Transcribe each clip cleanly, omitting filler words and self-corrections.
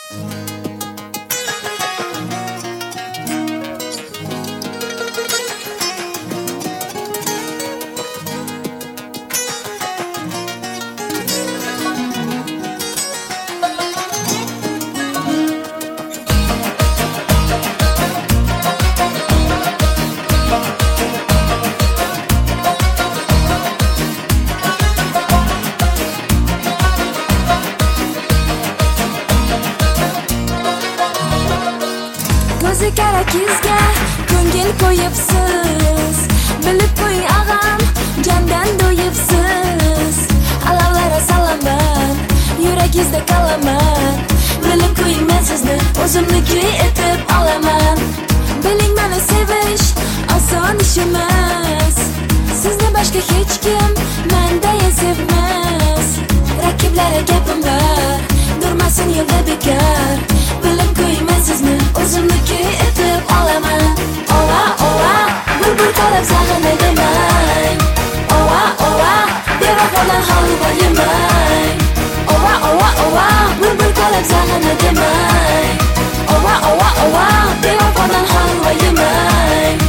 O'zi kerak sizga ko'ngil qo'yibsiz, bilib qo'ying og'am, jondan do'yibsiz. Alavlara salaman, yuragingizda qolaman, bilib qo'ying men sizni o'zimniki etib olaman. Biling meni sevish oson ish emas, sizni boshqa hech kim mendayin sevmas. Raqiblarga gapim bor, durmasin yo'lda bekor. Bilib qo'ying men sizni o'zimniki etib olaman. Ova ova, bulbul qolib zag'ini demang. Ova ova, bevafodan holva yemang. Ova ova ova, bulbul qolib zag'ini demang. Ova ova ova, bevafodan holva yemang.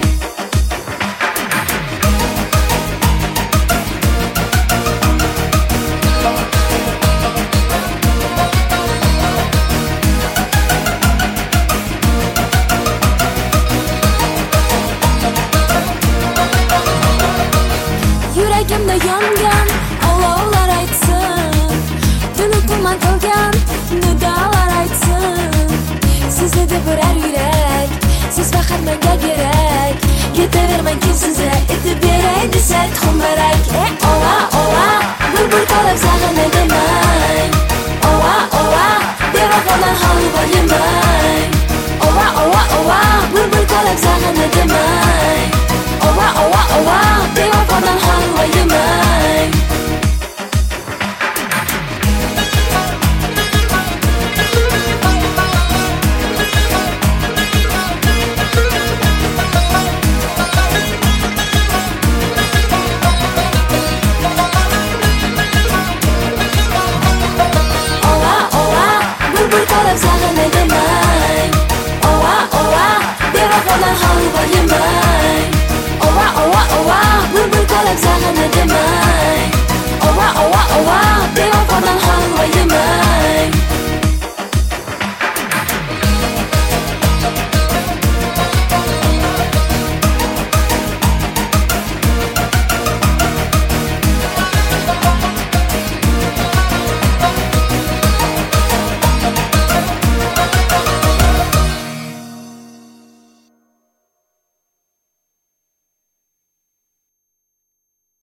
Yuragimda yongan olovlar aytsin, tuni qulman qilgan nidolar aytsin. Sizni deb urar yurak, siz faqat menga kerak. Ketavermang kimsizlar, etib beray desa xumbarak. Ova ova, bulbul qolib zag'ini demang. Ova ova, bevafodan holva yemang. Ova ova ova, bulbul qolib zag'ini demang. Ova ova ova, bevafodan holva yemang. Ova ova, bulbul qolib zag'ini demang. Ova ova, bevafodan holva yemang. Ova ova ova, bulbul qolib zag'ini demang. Ova ova ova,